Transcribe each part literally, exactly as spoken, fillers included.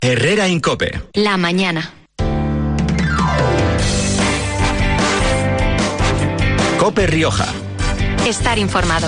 Herrera Incope. La mañana. Cope Rioja. Estar informado.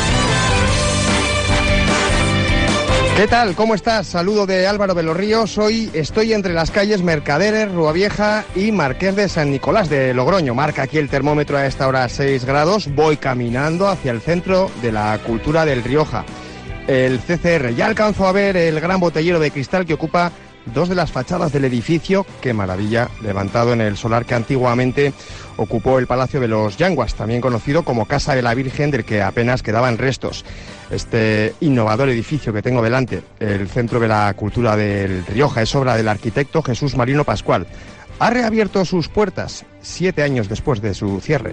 ¿Qué tal? ¿Cómo estás? Saludo de Álvaro de los Ríos. Hoy estoy entre las calles Mercaderes, Rúa Vieja y Marqués de San Nicolás de Logroño. Marca aquí el termómetro a esta hora seis grados. Voy caminando hacia el centro de la cultura del Rioja, el C C R. Ya alcanzo a ver el gran botellero de cristal que ocupa dos de las fachadas del edificio. Qué maravilla, levantado en el solar que antiguamente ocupó el Palacio de los Yanguas, también conocido como Casa de la Virgen, del que apenas quedaban restos. Este innovador edificio que tengo delante, el Centro de la Cultura del Rioja, es obra del arquitecto Jesús Marino Pascual. Ha reabierto sus puertas siete años después de su cierre.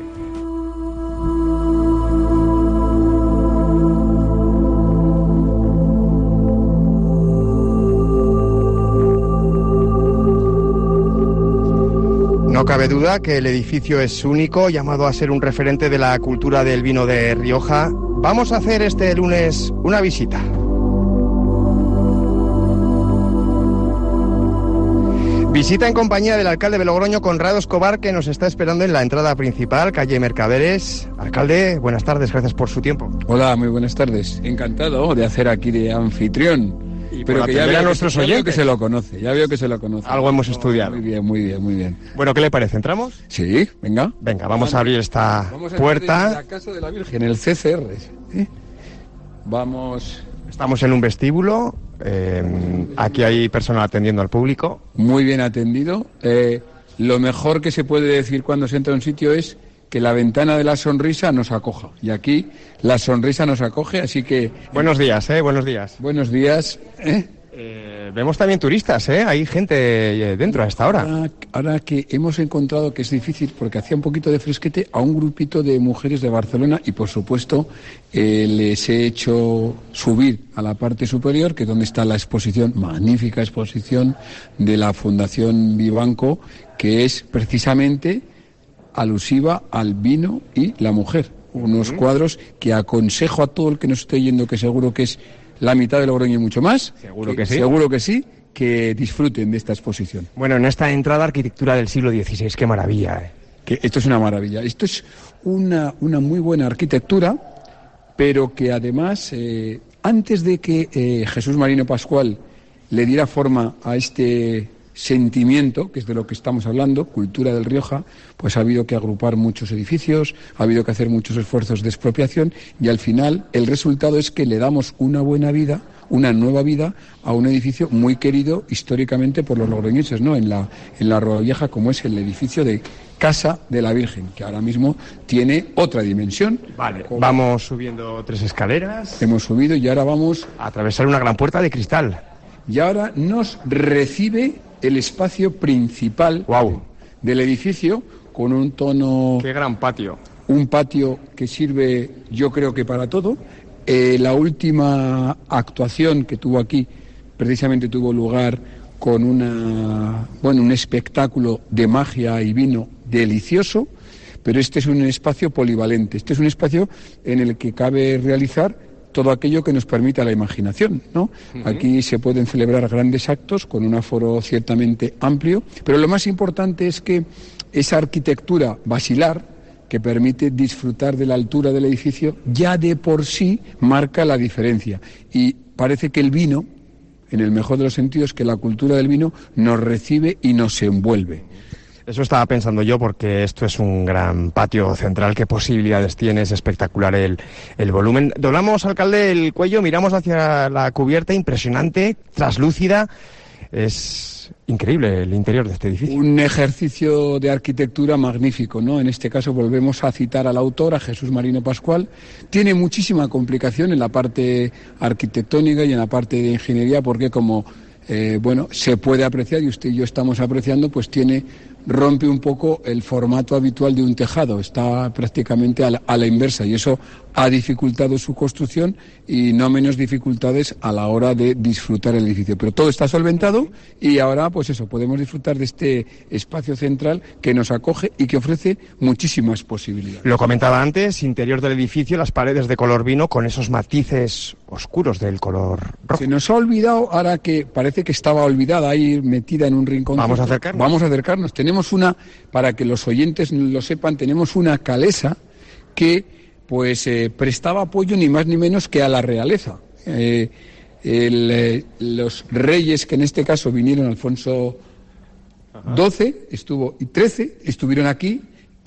No cabe duda que el edificio es único, llamado a ser un referente de la cultura del vino de Rioja. Vamos a hacer este lunes una visita. Visita en compañía del alcalde de Logroño, Conrado Escobar, que nos está esperando en la entrada principal, calle Mercaderes. Alcalde, buenas tardes, gracias por su tiempo. Hola, muy buenas tardes. Encantado de hacer aquí de anfitrión. Y pero que ya veo, a nuestros que, ya veo que oyentes. se lo conoce, ya veo que se lo conoce. Algo hemos estudiado. Muy bien, muy bien, muy bien. Bueno, ¿qué le parece? ¿Entramos? Sí, venga. Venga, vamos a abrir esta vamos a puerta. La Casa de la Virgen, el C C R. ¿Sí? Vamos. Estamos en un vestíbulo. Eh, aquí hay personal atendiendo al público. Muy bien atendido. Eh, lo mejor que se puede decir cuando se entra a un sitio es que la ventana de la sonrisa nos acoja. Y aquí la sonrisa nos acoge, así que... Buenos días, ¿eh? Buenos días. Buenos días. ¿eh? Eh, vemos también turistas, ¿eh? Hay gente dentro a esta hora. Ahora, ahora que hemos encontrado que es difícil, porque hacía un poquito de fresquete, a un grupito de mujeres de Barcelona y, por supuesto, eh, les he hecho subir a la parte superior, que es donde está la exposición, magnífica exposición de la Fundación Vivanco, que es precisamente alusiva al vino y la mujer. Unos uh-huh. cuadros que aconsejo a todo el que nos esté yendo, que seguro que es la mitad de Logroño y mucho más. Seguro que, que sí. Seguro que sí, que disfruten de esta exposición. Bueno, en esta entrada, arquitectura del siglo dieciséis, qué maravilla, ¿eh? Que esto es una maravilla. Esto es una, una muy buena arquitectura, pero que además, eh, antes de que eh, Jesús Marino Pascual le diera forma a este sentimiento, que es de lo que estamos hablando, cultura del Rioja, pues ha habido que agrupar muchos edificios, ha habido que hacer muchos esfuerzos de expropiación y al final el resultado es que le damos una buena vida, una nueva vida a un edificio muy querido históricamente por los logroñeses, ¿no? En la, en la Rúa Vieja, como es el edificio de Casa de la Virgen, que ahora mismo tiene otra dimensión. Vale, vamos subiendo tres escaleras. Hemos subido y ahora vamos a atravesar una gran puerta de cristal. Y ahora nos recibe el espacio principal wow. del edificio con un tono... ¡Qué gran patio! Un patio que sirve, yo creo que para todo. Eh, la última actuación que tuvo aquí precisamente tuvo lugar con una, bueno, un espectáculo de magia y vino delicioso, pero este es un espacio polivalente. Este es un espacio en el que cabe realizar todo aquello que nos permita la imaginación, ¿no? Uh-huh. Aquí se pueden celebrar grandes actos con un aforo ciertamente amplio, pero lo más importante es que esa arquitectura basilar que permite disfrutar de la altura del edificio ya de por sí marca la diferencia. Y parece que el vino, en el mejor de los sentidos, que la cultura del vino nos recibe y nos envuelve. Eso estaba pensando yo, porque esto es un gran patio central. ¿Qué posibilidades tiene? Es espectacular el, el volumen. Doblamos, alcalde, el cuello, miramos hacia la cubierta, impresionante, traslúcida. Es increíble el interior de este edificio. Un ejercicio de arquitectura magnífico, ¿no? En este caso volvemos a citar al autor, a Jesús Marino Pascual. Tiene muchísima complicación en la parte arquitectónica y en la parte de ingeniería, porque como eh, bueno, se puede apreciar, y usted y yo estamos apreciando, pues tiene... rompe un poco el formato habitual de un tejado, está prácticamente a la, a la inversa, y eso ha dificultado su construcción y no menos dificultades a la hora de disfrutar el edificio. Pero todo está solventado y ahora, pues eso, podemos disfrutar de este espacio central que nos acoge y que ofrece muchísimas posibilidades. Lo comentaba antes, interior del edificio, las paredes de color vino con esos matices oscuros del color rojo. Se nos ha olvidado, ahora que parece que estaba olvidada ahí metida en un rincón. Vamos a acercarnos. Vamos a acercarnos. Tenemos una, para que los oyentes lo sepan, tenemos una calesa que pues eh, prestaba apoyo ni más ni menos que a la realeza. Eh, el, eh, los reyes, que en este caso vinieron, Alfonso doce estuvo, y trece estuvieron aquí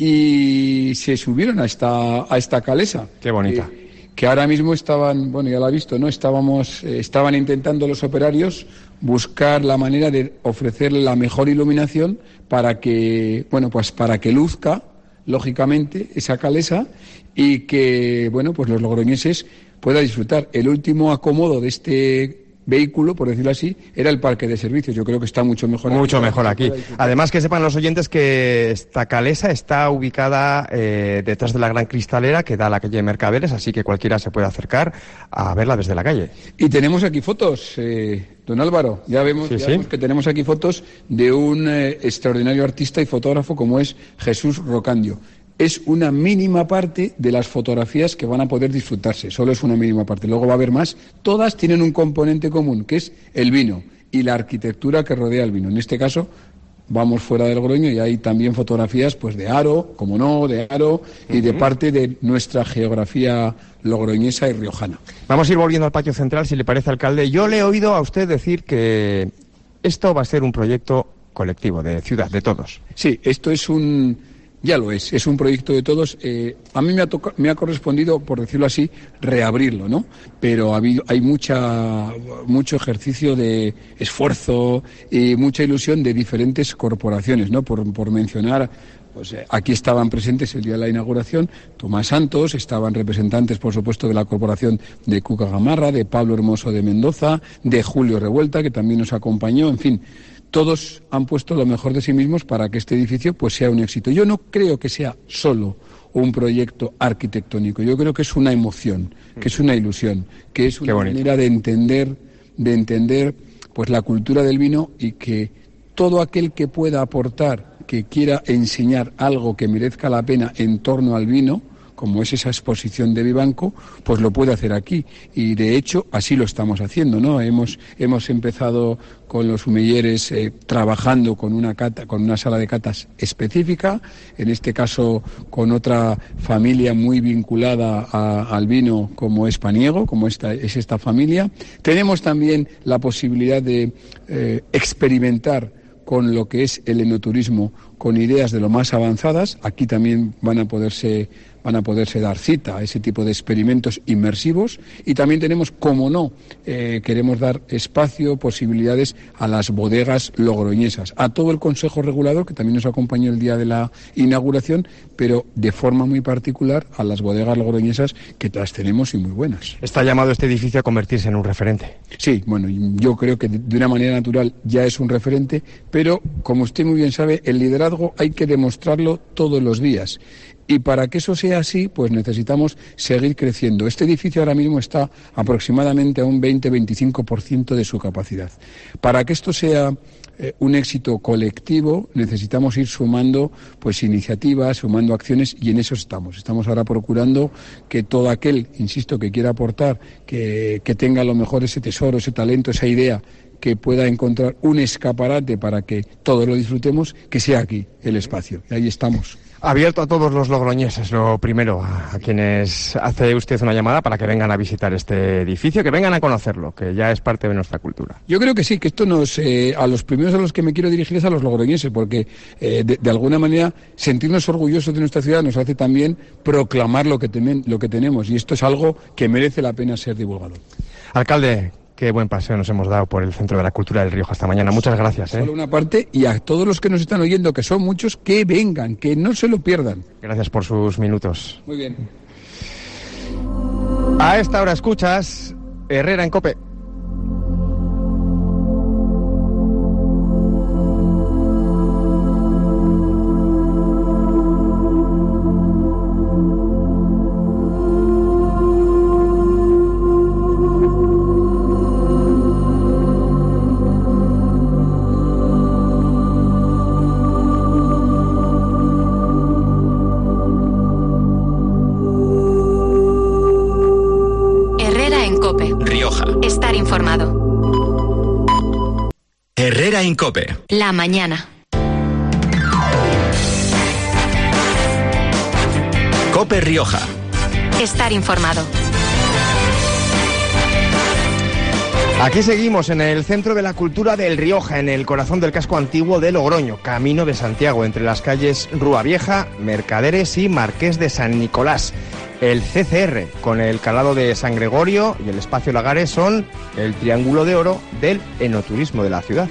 y se subieron a esta, a esta calesa. Qué bonita. Eh, que ahora mismo estaban, bueno, ya lo ha visto, ¿no? Estábamos, eh, estaban intentando los operarios buscar la manera de ofrecerle la mejor iluminación para que, bueno, pues para que luzca, lógicamente, esa calesa y que, bueno, pues los logroñeses puedan disfrutar. El último acomodo de este vehículo, por decirlo así, era el parque de servicios. Yo creo que está mucho mejor mucho aquí. mejor aquí. Además, que sepan los oyentes que esta calesa está ubicada eh, detrás de la gran cristalera que da a la calle Mercaderes, así que cualquiera se puede acercar a verla desde la calle. Y tenemos aquí fotos, eh, don Álvaro. Ya vemos, sí, ya sí. vemos que tenemos aquí fotos de un eh, extraordinario artista y fotógrafo como es Jesús Rocandio. Es una mínima parte de las fotografías que van a poder disfrutarse, solo es una mínima parte, luego va a haber más. Todas tienen un componente común, que es el vino y la arquitectura que rodea el vino. En este caso, vamos fuera del Logroño y hay también fotografías pues de Haro, como no, de Haro y de parte de nuestra geografía logroñesa y riojana. Vamos a ir volviendo al patio central, si le parece, alcalde. Yo le he oído a usted decir que esto va a ser un proyecto colectivo, de ciudad, de todos. Sí, esto es un... Ya lo es, es un proyecto de todos. Eh, a mí me ha, toca, me ha correspondido, por decirlo así, reabrirlo, ¿no? Pero ha habido, hay mucha, mucho ejercicio de esfuerzo y mucha ilusión de diferentes corporaciones, ¿no? Por, por mencionar, pues eh, aquí estaban presentes el día de la inauguración Tomás Santos, estaban representantes, por supuesto, de la corporación de Cuca Gamarra, de Pablo Hermoso de Mendoza, de Julio Revuelta, que también nos acompañó, en fin. Todos han puesto lo mejor de sí mismos para que este edificio pues sea un éxito. Yo no creo que sea solo un proyecto arquitectónico, yo creo que es una emoción, que es una ilusión, que es una manera de entender, de entender pues la cultura del vino y que todo aquel que pueda aportar, que quiera enseñar algo que merezca la pena en torno al vino, como es esa exposición de Vivanco, pues lo puede hacer aquí. Y de hecho, así lo estamos haciendo, ¿no? Hemos, hemos empezado con los humilleres eh, trabajando con una cata, con una sala de catas específica, en este caso con otra familia muy vinculada a, al vino como es Paniego, como esta, es esta familia. Tenemos también la posibilidad de eh, experimentar con lo que es el enoturismo, con ideas de lo más avanzadas. Aquí también van a poderse van a poderse dar cita a ese tipo de experimentos inmersivos y también tenemos, como no, eh, queremos dar espacio, posibilidades a las bodegas logroñesas, a todo el Consejo Regulador, que también nos acompañó el día de la inauguración, pero de forma muy particular a las bodegas logroñesas, que las tenemos y muy buenas. Está llamado este edificio a convertirse en un referente. Sí, bueno, yo creo que de una manera natural ya es un referente, pero como usted muy bien sabe, el liderazgo hay que demostrarlo todos los días. Y para que eso sea así, pues necesitamos seguir creciendo. Este edificio ahora mismo está aproximadamente a un veinte a veinticinco por ciento de su capacidad. Para que esto sea eh, un éxito colectivo, necesitamos ir sumando pues iniciativas, sumando acciones, y en eso estamos. Estamos ahora procurando que todo aquel, insisto, que quiera aportar, que, que tenga a lo mejor ese tesoro, ese talento, esa idea, que pueda encontrar un escaparate para que todos lo disfrutemos, que sea aquí el espacio. Y ahí estamos. Abierto a todos los logroñeses, lo primero, a quienes hace usted una llamada para que vengan a visitar este edificio, que vengan a conocerlo, que ya es parte de nuestra cultura. Yo creo que sí, que esto nos, eh, a los primeros a los que me quiero dirigir es a los logroñeses, porque eh, de, de alguna manera sentirnos orgullosos de nuestra ciudad nos hace también proclamar lo que, temen, lo que tenemos, y esto es algo que merece la pena ser divulgado. Alcalde, qué buen paseo nos hemos dado por el Centro de la Cultura del Rioja esta mañana. Muchas gracias. ¿eh? Solo una parte, y a todos los que nos están oyendo, que son muchos, que vengan, que no se lo pierdan. Gracias por sus minutos. Muy bien. A esta hora escuchas Herrera en COPE. Herrera en COPE. La mañana. COPE Rioja. Estar informado. Aquí seguimos en el Centro de la Cultura del Rioja, en el corazón del casco antiguo de Logroño, camino de Santiago, entre las calles Rúa Vieja, Mercaderes y Marqués de San Nicolás. El C C R, con el calado de San Gregorio y el espacio Lagares, son el triángulo de oro del enoturismo de la ciudad.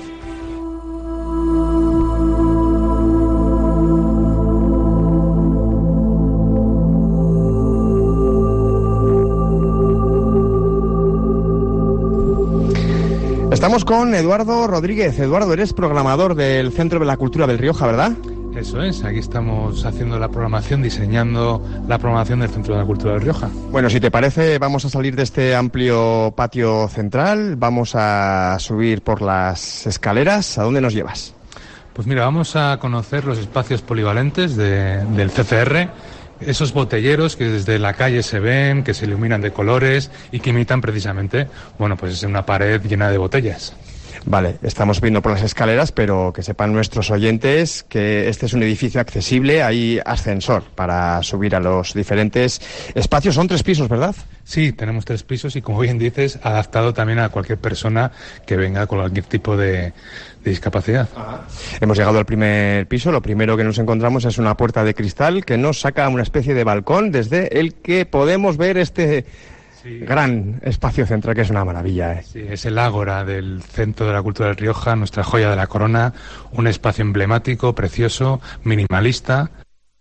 Estamos con Eduardo Rodríguez. Eduardo, eres programador del Centro de la Cultura del Rioja, ¿verdad? Eso es, aquí estamos haciendo la programación, diseñando la programación del Centro de la Cultura del Rioja. Bueno, si te parece, vamos a salir de este amplio patio central, vamos a subir por las escaleras. ¿A dónde nos llevas? Pues mira, vamos a conocer los espacios polivalentes de, del C C R, esos botelleros que desde la calle se ven, que se iluminan de colores y que imitan precisamente, bueno, pues una pared llena de botellas. Vale, estamos viendo por las escaleras, pero que sepan nuestros oyentes que este es un edificio accesible, hay ascensor para subir a los diferentes espacios. Son tres pisos, ¿verdad? Sí, tenemos tres pisos y, como bien dices, adaptado también a cualquier persona que venga con cualquier tipo de, de discapacidad. Ajá. Hemos llegado al primer piso. Lo primero que nos encontramos es una puerta de cristal que nos saca a una especie de balcón desde el que podemos ver este... Sí. Gran espacio central, que es una maravilla, ¿eh? Sí, es el ágora del Centro de la Cultura del Rioja, nuestra joya de la corona, un espacio emblemático, precioso, minimalista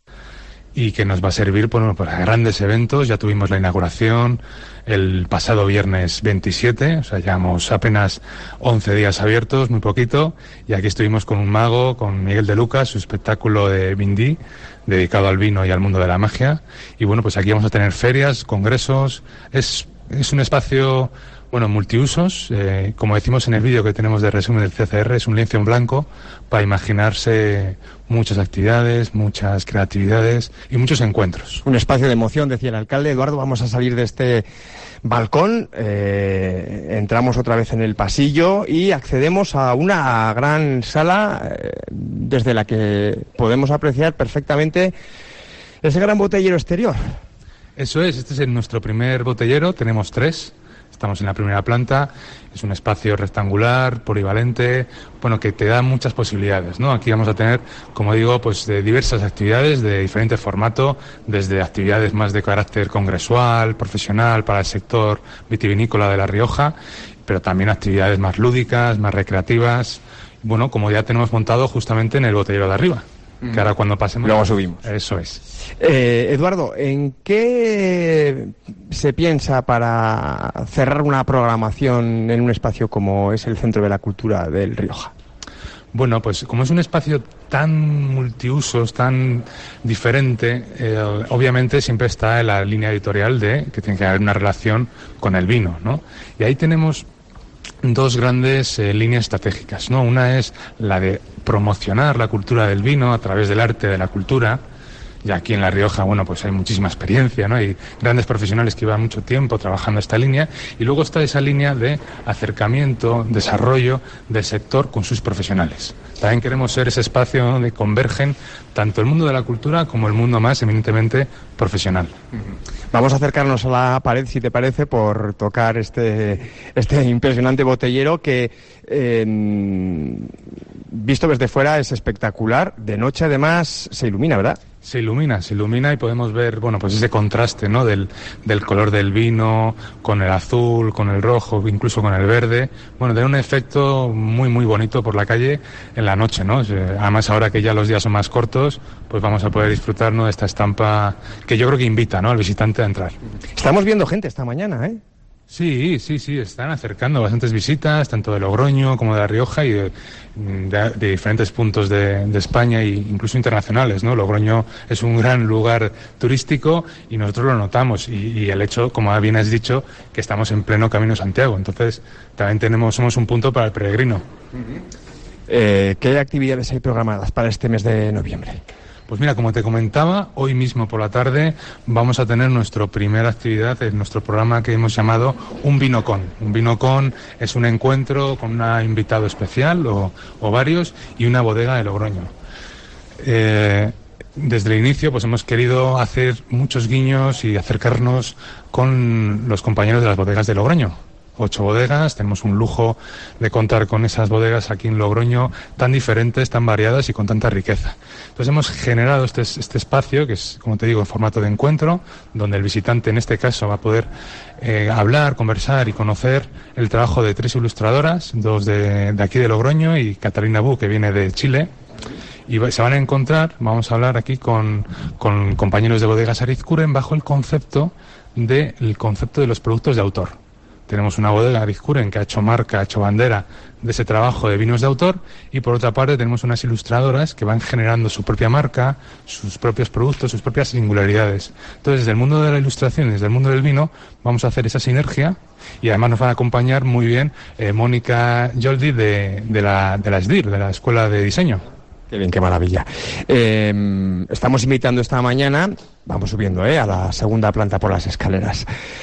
y que nos va a servir bueno, para grandes eventos. Ya tuvimos la inauguración el pasado viernes veintisiete, o sea, llevamos apenas once días abiertos, muy poquito, y aquí estuvimos con un mago, con Miguel de Lucas, su espectáculo de Bindí, dedicado al vino y al mundo de la magia. Y bueno, pues aquí vamos a tener ferias, congresos. Es, es un espacio, bueno, multiusos. Eh, como decimos en el vídeo que tenemos de resumen del C C R, es un lienzo en blanco para imaginarse muchas actividades, muchas creatividades y muchos encuentros. Un espacio de emoción, decía el alcalde. Eduardo, vamos a salir de este balcón, eh, entramos otra vez en el pasillo y accedemos a una gran sala eh, desde la que podemos apreciar perfectamente ese gran botellero exterior. Eso es, este es nuestro primer botellero, tenemos tres. Estamos en la primera planta, es un espacio rectangular, polivalente, bueno, que te da muchas posibilidades, ¿no? Aquí vamos a tener, como digo, pues de diversas actividades de diferente formato, desde actividades más de carácter congresual, profesional, para el sector vitivinícola de La Rioja, pero también actividades más lúdicas, más recreativas, bueno, como ya tenemos montado justamente en el botellero de arriba. Que ahora cuando pasemos... Luego subimos. Eso es. Eh, Eduardo, ¿en qué se piensa para cerrar una programación en un espacio como es el Centro de la Cultura del Rioja? Bueno, pues como es un espacio tan multiusos, tan diferente, eh, obviamente siempre está en la línea editorial de que tiene que haber una relación con el vino, ¿no? Y ahí tenemos dos grandes eh, líneas estratégicas, ¿no? Una es la de promocionar la cultura del vino a través del arte de la cultura. Y aquí en La Rioja, bueno, pues hay muchísima experiencia, ¿no? Hay grandes profesionales que llevan mucho tiempo trabajando esta línea. Y luego está esa línea de acercamiento, desarrollo del sector con sus profesionales. También queremos ser ese espacio donde convergen tanto el mundo de la cultura como el mundo más eminentemente profesional. Vamos a acercarnos a la pared, si te parece, por tocar este, este impresionante botellero que, eh, visto desde fuera, es espectacular. De noche, además, se ilumina, ¿verdad? Se ilumina, se ilumina y podemos ver, bueno, pues ese contraste, ¿no? Del, del color del vino, con el azul, con el rojo, incluso con el verde. Bueno, da un efecto muy, muy bonito por la calle en la noche, ¿no? Además, ahora que ya los días son más cortos, pues vamos a poder disfrutar, ¿no?, de esta estampa que yo creo que invita, ¿no?, al visitante a entrar. Estamos viendo gente esta mañana, ¿eh? Sí, sí, sí, están acercando bastantes visitas, tanto de Logroño como de La Rioja y de, de, de diferentes puntos de, de España e incluso internacionales, ¿no? Logroño es un gran lugar turístico y nosotros lo notamos y, y el hecho, como bien has dicho, que estamos en pleno Camino Santiago, entonces también tenemos, somos un punto para el peregrino. Uh-huh. eh, ¿Qué actividades hay programadas para este mes de noviembre? Pues mira, como te comentaba, hoy mismo por la tarde vamos a tener nuestra primera actividad en nuestro programa que hemos llamado Un Vino Con. Un Vino Con es un encuentro con un invitado especial o, o varios y una bodega de Logroño. Eh, desde el inicio pues hemos querido hacer muchos guiños y acercarnos con los compañeros de las bodegas de Logroño. Ocho bodegas, tenemos un lujo de contar con esas bodegas aquí en Logroño tan diferentes, tan variadas y con tanta riqueza. Entonces hemos generado este, este espacio, que es, como te digo, en formato de encuentro, donde el visitante en este caso va a poder eh, hablar, conversar y conocer el trabajo de tres ilustradoras, dos de, de aquí de Logroño y Catalina Bu, que viene de Chile. Y se van a encontrar, vamos a hablar aquí con, con compañeros de bodegas Arizkuren bajo el concepto de, el concepto de los productos de autor. Tenemos una bodega Arizkuren que ha hecho marca, ha hecho bandera de ese trabajo de vinos de autor, y por otra parte tenemos unas ilustradoras que van generando su propia marca, sus propios productos, sus propias singularidades. Entonces, desde el mundo de la ilustración y desde el mundo del vino vamos a hacer esa sinergia, y además nos van a acompañar muy bien eh, Mónica Joldi de, de, la, de la S D I R, de la Escuela de Diseño. Qué bien, qué maravilla. Eh, estamos invitando esta mañana, vamos subiendo eh, a la segunda planta por las escaleras.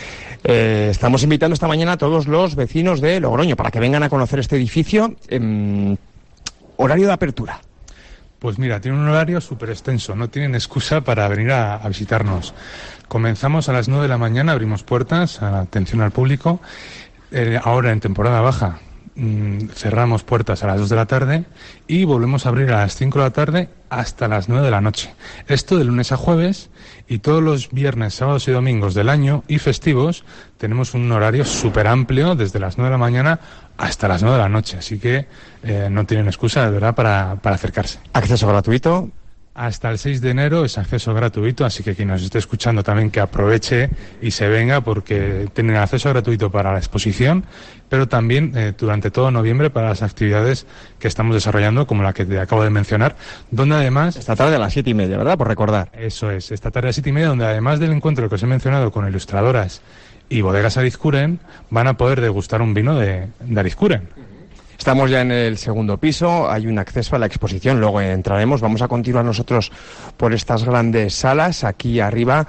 Eh, estamos invitando esta mañana a todos los vecinos de Logroño para que vengan a conocer este edificio. Eh, horario de apertura. Pues mira, tiene un horario súper extenso, no tienen excusa para venir a, a visitarnos. Comenzamos a las nueve de la mañana, abrimos puertas, a atención al público. Eh, ahora en temporada baja mmm, cerramos puertas a las dos de la tarde y volvemos a abrir a las cinco de la tarde hasta las nueve de la noche. Esto de lunes a jueves, y todos los viernes, sábados y domingos del año y festivos tenemos un horario súper amplio desde las nueve de la mañana hasta las nueve de la noche. Así que eh, no tienen excusa, de verdad, para, para acercarse. Acceso gratuito. Hasta el seis de enero es acceso gratuito, así que quien nos esté escuchando también que aproveche y se venga, porque tienen acceso gratuito para la exposición, pero también eh, durante todo noviembre para las actividades que estamos desarrollando, como la que te acabo de mencionar, donde además... Esta tarde a las siete y media, ¿verdad? Por recordar. Eso es, esta tarde a las siete y media, donde además del encuentro que os he mencionado con ilustradoras y bodegas Arizkuren, van a poder degustar un vino de, de Arizkuren. Estamos ya en el segundo piso, hay un acceso a la exposición, luego entraremos. Vamos a continuar nosotros por estas grandes salas. Aquí arriba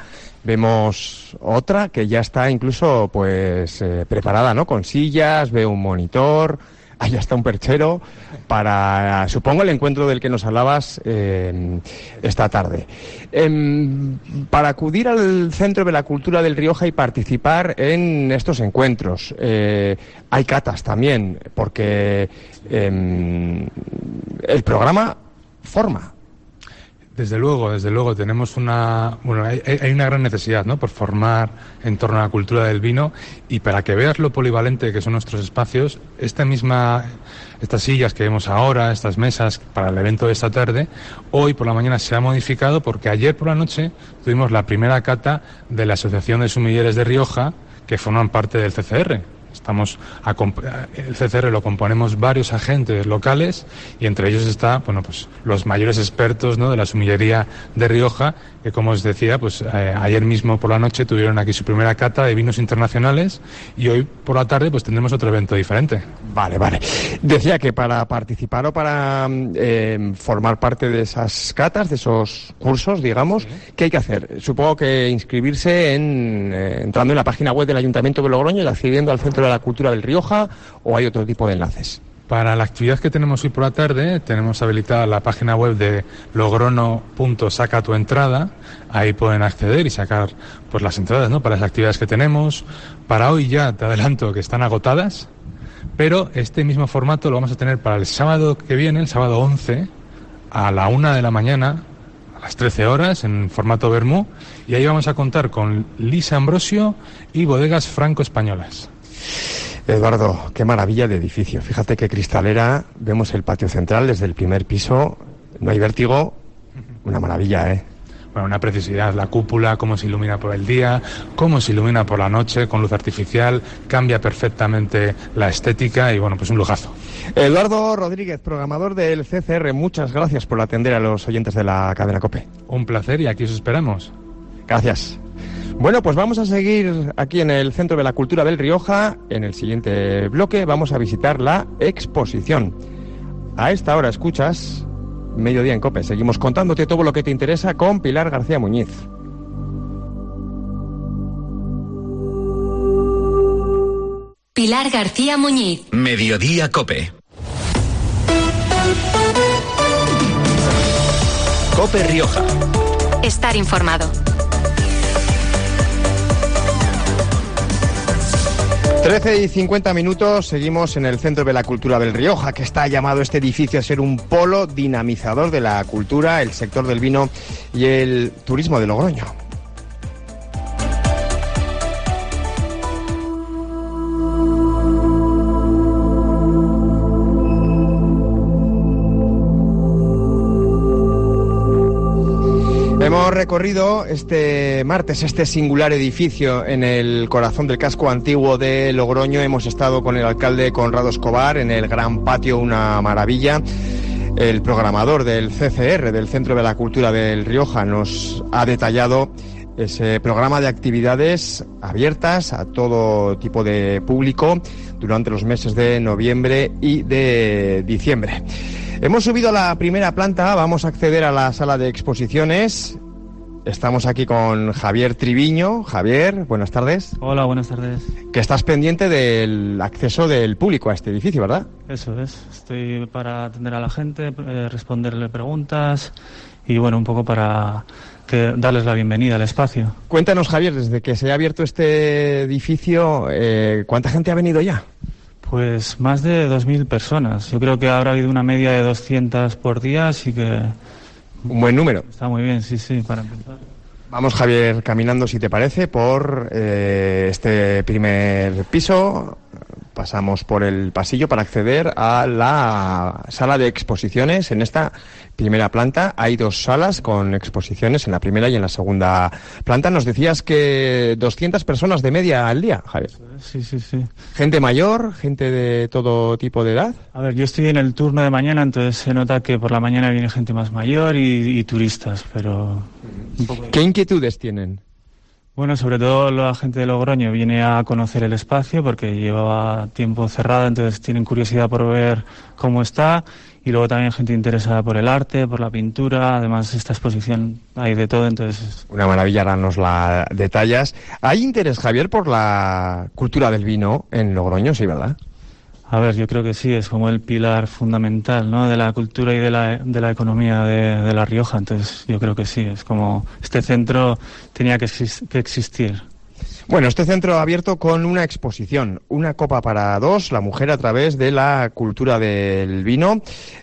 vemos otra que ya está incluso pues eh, preparada, ¿no? Con sillas, veo un monitor, ahí está un perchero para, supongo, el encuentro del que nos hablabas eh, esta tarde. Eh, para acudir al Centro de la Cultura del Rioja y participar en estos encuentros, eh, hay catas también, porque eh, el programa forma. Desde luego, desde luego, tenemos una, bueno, hay, hay una gran necesidad, ¿no?, por formar en torno a la cultura del vino, y para que veas lo polivalente que son nuestros espacios, esta misma, estas sillas que vemos ahora, estas mesas para el evento de esta tarde, hoy por la mañana se ha modificado porque ayer por la noche tuvimos la primera cata de la Asociación de Sumilleres de Rioja, que forman parte del C C R. Estamos a, el C C R lo componemos varios agentes locales, y entre ellos está, bueno, pues los mayores expertos, ¿no?, de la sumillería de Rioja, que, como os decía, pues eh, ayer mismo por la noche tuvieron aquí su primera cata de vinos internacionales, y hoy por la tarde pues tendremos otro evento diferente. Vale, vale. Decía que para participar o para eh, formar parte de esas catas, de esos cursos, digamos, sí. ¿Qué hay que hacer? Supongo que inscribirse en eh, entrando en la página web del Ayuntamiento de Logroño y accediendo al Centro de la Cultura del Rioja, ¿o hay otro tipo de enlaces? Para la actividad que tenemos hoy por la tarde, tenemos habilitada la página web de logrono punto saca tu entrada. Ahí pueden acceder y sacar pues las entradas, ¿no?, para las actividades que tenemos. Para hoy ya te adelanto que están agotadas, pero este mismo formato lo vamos a tener para el sábado que viene, el sábado once, a la una de la mañana, a las trece horas, en formato Vermú, y ahí vamos a contar con Lisa Ambrosio y bodegas franco-españolas. Eduardo, qué maravilla de edificio. Fíjate qué cristalera, vemos el patio central desde el primer piso, no hay vértigo, una maravilla, ¿eh? Bueno, una preciosidad, la cúpula, cómo se ilumina por el día, cómo se ilumina por la noche, con luz artificial, cambia perfectamente la estética y, bueno, pues un lujazo. Eduardo Rodríguez, programador del C C R, muchas gracias por atender a los oyentes de la cadena COPE. Un placer, y aquí os esperamos. Gracias. Bueno, pues vamos a seguir aquí en el Centro de la Cultura del Rioja. En el siguiente bloque vamos a visitar la exposición. A esta hora escuchas Mediodía en COPE. Seguimos contándote todo lo que te interesa con Pilar García Muñiz. Pilar García Muñiz. Mediodía COPE. COPE Rioja. Estar informado. trece y cincuenta minutos, seguimos en el Centro de la Cultura del Rioja, que está llamado este edificio a ser un polo dinamizador de la cultura, el sector del vino y el turismo de Logroño. Hemos recorrido este martes este singular edificio en el corazón del casco antiguo de Logroño. Hemos estado con el alcalde Conrado Escobar en el gran patio, una maravilla. El programador del C C R, del Centro de la Cultura del Rioja, nos ha detallado ese programa de actividades abiertas a todo tipo de público durante los meses de noviembre y de diciembre. Hemos subido a la primera planta, vamos a acceder a la sala de exposiciones. Estamos aquí con Javier Triviño. Javier, buenas tardes. Hola, buenas tardes. Que estás pendiente del acceso del público a este edificio, ¿verdad? Eso es, estoy para atender a la gente, eh, responderle preguntas y bueno, un poco para que darles la bienvenida al espacio. Cuéntanos, Javier, desde que se ha abierto este edificio, eh, ¿cuánta gente ha venido ya? Pues más de dos mil personas. Yo creo que habrá habido una media de doscientas por día, así que... Un buen número. Está muy bien, sí, sí, para empezar. Vamos, Javier, caminando, si te parece, por eh, este primer piso. Pasamos por el pasillo para acceder a la sala de exposiciones. En esta primera planta hay dos salas con exposiciones, en la primera y en la segunda planta. Nos decías que doscientas personas de media al día, Javier. Sí, sí, sí. ¿Gente mayor? ¿Gente de todo tipo de edad? A ver, yo estoy en el turno de mañana, entonces se nota que por la mañana viene gente más mayor y, y turistas, pero... Un poco... ¿Qué inquietudes tienen? Bueno, sobre todo la gente de Logroño viene a conocer el espacio porque llevaba tiempo cerrado, entonces tienen curiosidad por ver cómo está, y luego también gente interesada por el arte, por la pintura. Además, esta exposición hay de todo, entonces... Una maravilla, ahora nos la detallas. ¿Hay interés, Javier, por la cultura del vino en Logroño? Sí, ¿verdad? A ver, yo creo que sí, es como el pilar fundamental, ¿no?, de la cultura y de la, de la economía de, de La Rioja, entonces yo creo que sí, es como este centro tenía que, exist- que existir. Bueno, este centro abierto con una exposición, una copa para dos, la mujer a través de la cultura del vino.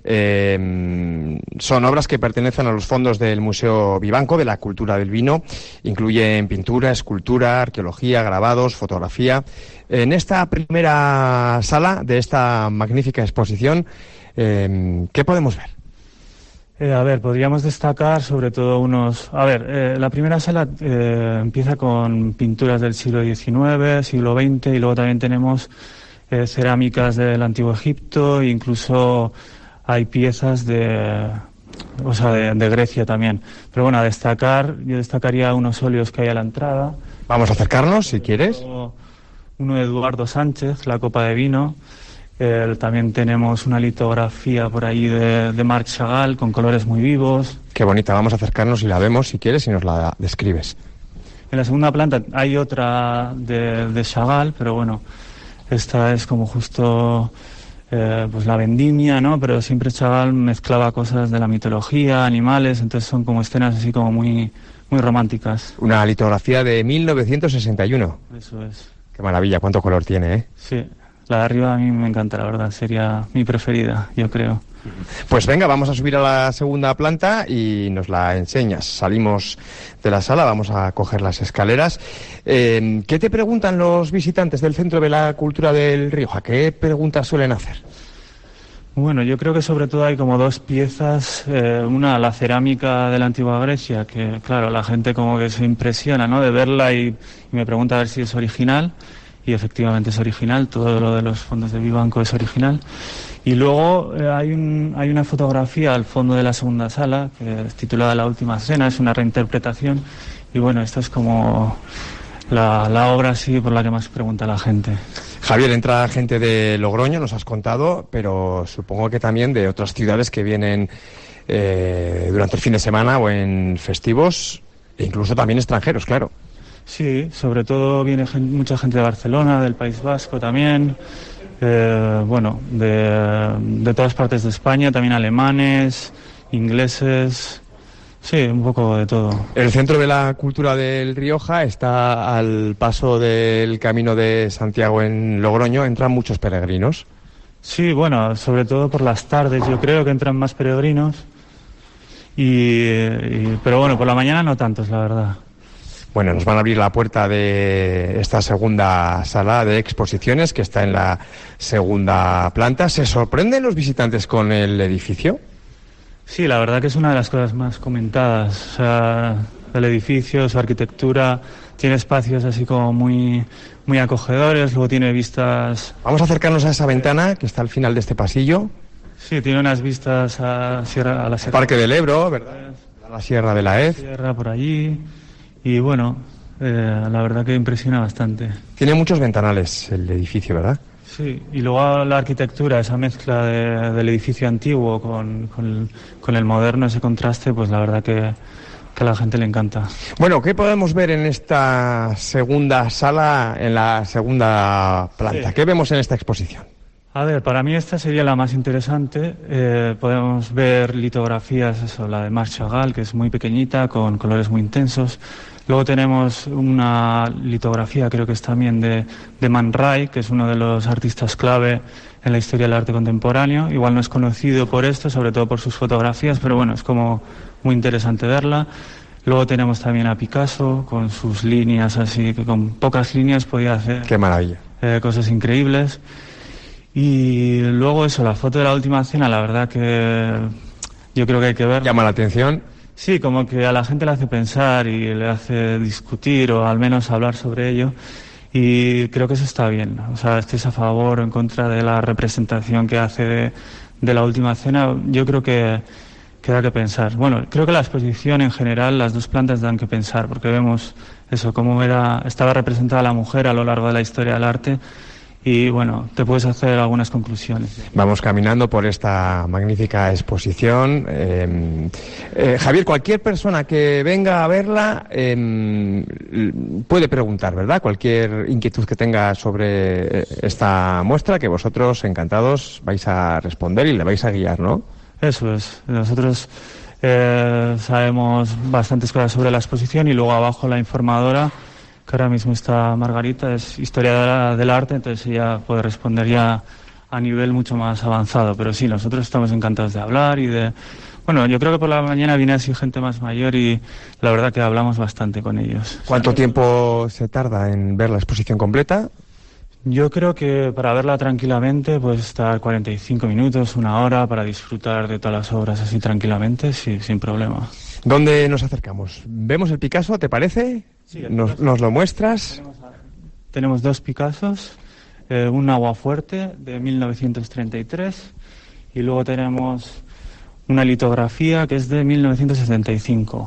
Eh, son obras que pertenecen a los fondos del Museo Vivanco de la Cultura del Vino. Incluyen pintura, escultura, arqueología, grabados, fotografía. En esta primera sala de esta magnífica exposición, eh, ¿qué podemos ver? Eh, a ver, podríamos destacar sobre todo unos... A ver, eh, la primera sala eh, empieza con pinturas del siglo diecinueve, siglo veinte, y luego también tenemos eh, cerámicas del Antiguo Egipto, e incluso hay piezas de... o sea, de, de Grecia también. Pero bueno, a destacar, yo destacaría unos óleos que hay a la entrada. Vamos a acercarnos, si quieres. Uno de Eduardo Sánchez, La copa de vino. Eh, también tenemos una litografía por ahí de, de Marc Chagall con colores muy vivos. Qué bonita, vamos a acercarnos y la vemos si quieres y nos la describes. En la segunda planta hay otra de, de Chagall, pero bueno, esta es como justo eh, pues la vendimia, ¿no? Pero siempre Chagall mezclaba cosas de la mitología, animales, entonces son como escenas así como muy, muy románticas. Una litografía de mil novecientos sesenta y uno. Eso es. Qué maravilla, cuánto color tiene, ¿eh? Sí. La de arriba a mí me encanta, la verdad, sería mi preferida, yo creo. Pues venga, vamos a subir a la segunda planta y nos la enseñas. Salimos de la sala, vamos a coger las escaleras. Eh, ¿Qué te preguntan los visitantes del Centro de la Cultura del Rioja? ¿Qué preguntas suelen hacer? Bueno, yo creo que sobre todo hay como dos piezas. Eh, una, la cerámica de la antigua Grecia, que claro, la gente como que se impresiona, ¿no?, de verla y, y me pregunta a ver si es original. Y efectivamente es original, todo lo de los fondos de Vivanco es original. Y luego eh, hay, un, hay una fotografía al fondo de la segunda sala, que es titulada La última cena, es una reinterpretación. Y bueno, esta es como la, la obra así por la que más pregunta la gente. Javier, entra gente de Logroño, nos has contado, pero supongo que también de otras ciudades que vienen eh, durante el fin de semana o en festivos, e incluso también extranjeros, claro. Sí, sobre todo viene gen- mucha gente de Barcelona, del País Vasco también, eh, bueno, de, de todas partes de España, también alemanes, ingleses, sí, un poco de todo. El Centro de la Cultura del Rioja está al paso del Camino de Santiago en Logroño, entran muchos peregrinos. Sí, bueno, sobre todo por las tardes, yo creo que entran más peregrinos, y, y, pero bueno, por la mañana no tantos, la verdad. Bueno, nos van a abrir la puerta de esta segunda sala de exposiciones que está en la segunda planta. ¿Se sorprenden los visitantes con el edificio? Sí, la verdad que es una de las cosas más comentadas. O sea, el edificio, su arquitectura, tiene espacios así como muy, muy acogedores, luego tiene vistas... Vamos a acercarnos a esa ventana que está al final de este pasillo. Sí, tiene unas vistas a, Sierra, a la Sierra... Parque del Ebro, ¿verdad? A la Sierra de la Hez. Sierra por allí. Y bueno, eh, la verdad que impresiona bastante. Tiene muchos ventanales el edificio, ¿verdad? Sí, y luego la arquitectura, esa mezcla de, del edificio antiguo con, con, el, con el moderno, ese contraste, pues la verdad que, que a la gente le encanta. Bueno, ¿qué podemos ver en esta segunda sala, en la segunda planta? Sí. ¿Qué vemos en esta exposición? A ver, para mí esta sería la más interesante. Eh, podemos ver litografías, eso, la de Marc Chagall, que es muy pequeñita, con colores muy intensos. Luego tenemos una litografía, creo que es también de, de Man Ray, que es uno de los artistas clave en la historia del arte contemporáneo. Igual no es conocido por esto, sobre todo por sus fotografías, pero bueno, es como muy interesante verla. Luego tenemos también a Picasso, con sus líneas así, que con pocas líneas podía hacer... ¡Qué maravilla! Eh, cosas increíbles. Y luego eso, la foto de la última cena, la verdad que yo creo que hay que ver. ¿Llama la atención? Sí, como que a la gente le hace pensar y le hace discutir o al menos hablar sobre ello, y creo que eso está bien. O sea, estés a favor o en contra de la representación que hace de, de la última cena, yo creo que, que da que pensar. Bueno, creo que la exposición en general, las dos plantas dan que pensar, porque vemos eso, cómo era, estaba representada la mujer a lo largo de la historia del arte. Y bueno, te puedes hacer algunas conclusiones. Vamos caminando por esta magnífica exposición. Eh, eh, Javier, cualquier persona que venga a verla eh, puede preguntar, ¿verdad? Cualquier inquietud que tenga sobre esta muestra, que vosotros encantados vais a responder y le vais a guiar, ¿no? Eso es. Nosotros eh, sabemos bastantes cosas sobre la exposición y luego abajo la informadora, que ahora mismo está Margarita, es historiadora del arte, entonces ella puede responder ya a nivel mucho más avanzado. Pero sí, nosotros estamos encantados de hablar y de... Bueno, yo creo que por la mañana viene así gente más mayor y la verdad que hablamos bastante con ellos. ¿Cuánto tiempo se tarda en ver la exposición completa? Yo creo que para verla tranquilamente puede estar cuarenta y cinco minutos, una hora, para disfrutar de todas las obras así tranquilamente, sí, sin problema. ¿Dónde nos acercamos? ¿Vemos el Picasso, te parece? Sí, ¿Nos, nos lo muestras? Tenemos, tenemos dos Picassos, eh, un Aguafuerte de mil novecientos treinta y tres y luego tenemos una litografía que es de mil novecientos setenta y cinco.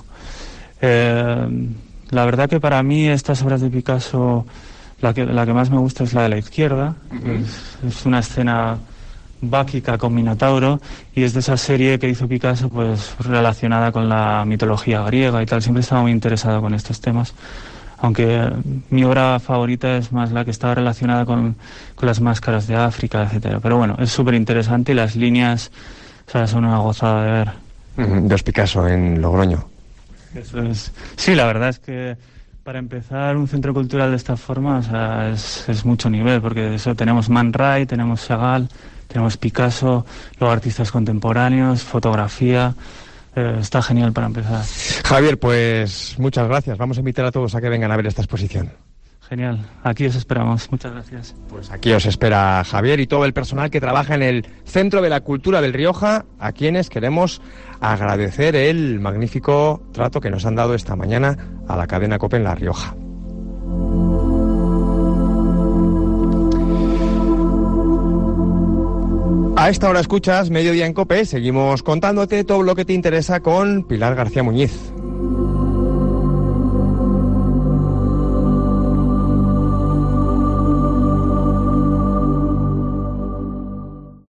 Eh, la verdad que para mí estas obras de Picasso, la que, la que más me gusta es la de la izquierda. Uh-huh. es, es una escena báquica con Minotauro y es de esa serie que hizo Picasso, pues relacionada con la mitología griega y tal. Siempre estaba muy interesado con estos temas, aunque mi obra favorita es más la que estaba relacionada con, con las máscaras de África, etcétera. Pero bueno, es súper interesante y las líneas, o sea, son una gozada de ver. Uh-huh. Dos Picasso en Logroño. Eso es. Sí, la verdad es que para empezar un centro cultural de esta forma, o sea, es, es mucho nivel, porque eso tenemos Man Ray, tenemos Chagall, tenemos Picasso, luego artistas contemporáneos, fotografía. Eh, está genial para empezar. Javier, pues muchas gracias. Vamos a invitar a todos a que vengan a ver esta exposición. Genial. Aquí os esperamos. Muchas gracias. Pues aquí os espera Javier y todo el personal que trabaja en el Centro de la Cultura del Rioja, a quienes queremos agradecer el magnífico trato que nos han dado esta mañana a la cadena COPE en La Rioja. A esta hora escuchas Mediodía en COPE. Seguimos contándote todo lo que te interesa con Pilar García Muñiz.